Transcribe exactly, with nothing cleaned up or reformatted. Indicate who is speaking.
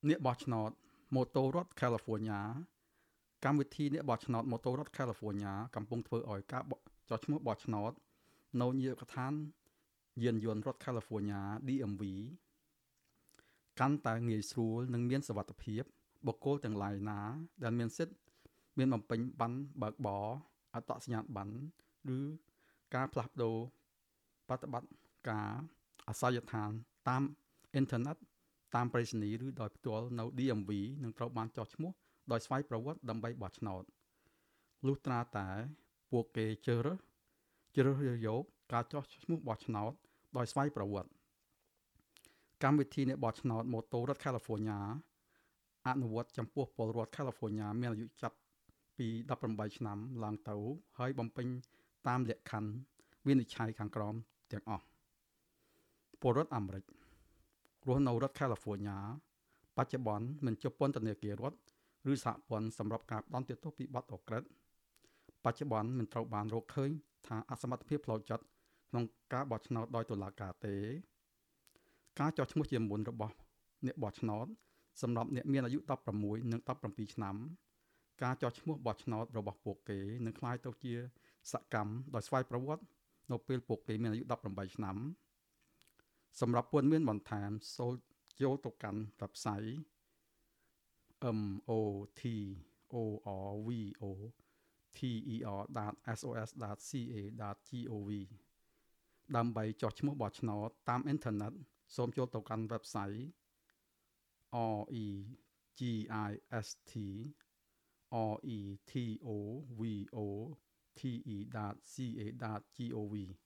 Speaker 1: អ្នកបោះឆ្នោតម៉ូតូរដ្ឋ California កម្មវិធីអ្នកបោះឆ្នោតម៉ូតូរដ្ឋ California កំពុងធ្វើឲ្យការបោះចុះឈ្មោះបោះឆ្នោតនៅនាយកដ្ឋានយានយន្តរដ្ឋ California ឌី អេម វី កាន់តែងាយស្រួលនិងមានសុវត្ថិភាពបុគ្គលទាំងឡាយណាដែលមានសិទ្ធិមានបំពេញប័ណ្ណបើកបរអត្តសញ្ញាណប័ណ្ណឬការផ្លាស់ប្ដូរបប្រតិបត្តិការអាសយដ្ឋានតាមអ៊ីនធឺណិតតាមប្រៃសណីយ៍ឬដោយផ្ទាល់នៅ ឌី អេម វី នឹងត្រូវបានចុះឈ្មោះដោយស្វ័យប្រវត្តិដើម្បីបោះឆ្នោតលុះត្រាតែពួកគេជ្រើសរើសជ្រើសរើសយកការចុះឈ្មោះបោះឆ្នោតដោយស្វ័យប្រវត្តិកម្មវិធីអ្នកបោះឆ្នោតម៉ូតូរដ្ឋ California អនុវត្តចំពោះពលរដ្ឋ California មានអាយុចាប់ពីដប់ប្រាំបីឆ្នាំឡើងទៅហើយបំពេញតាមលក្ខខណ្ឌវិនិច្ឆ័យខាងក្រោមទាំងអស់ពលរដ្ឋអាមេរិករស់នៅរដ្ឋ California បច្ចុប្បន្នមិនជាប់ពន្ធនាគាររដ្ឋឬសហព័ន្ធសម្រាប់ការផ្ដន្ទាទោសពីបទអូក្រិដ្ឋបច្ចុប្បន្នមិនត្រូវបានរកឃើញថាអសមត្ថភាពផ្លូវចិត្តក្នុងការបោះឆ្នោតដោយតុលាការទេការចុះឈ្មោះជាមុនរបស់អ្នកបោះឆ្នោតសម្រាប់អ្នកមានអាយុដប់ប្រាំមួយនិងដប់ប្រាំពីរឆ្នាំការចុះឈ្មោះបោះឆ្នោតរបស់ពួកគេនឹងក្លាយទៅជាសកម្មដោយស្វ័យប្រវត្តិនៅពេលពួកគេមានអាយុដប់ប្រាំបីឆ្នាំសម្រាប់ព័ត៌មានបន្ថែមសូមចូលទៅកាន់ website motovo.sos.ca.gov ដើម្បីចុះឈ្មោះបោះឆ្នោតតាមអ៊ីនធឺណិតសូមចូលទៅកាន់ website registrovOte.ca.gov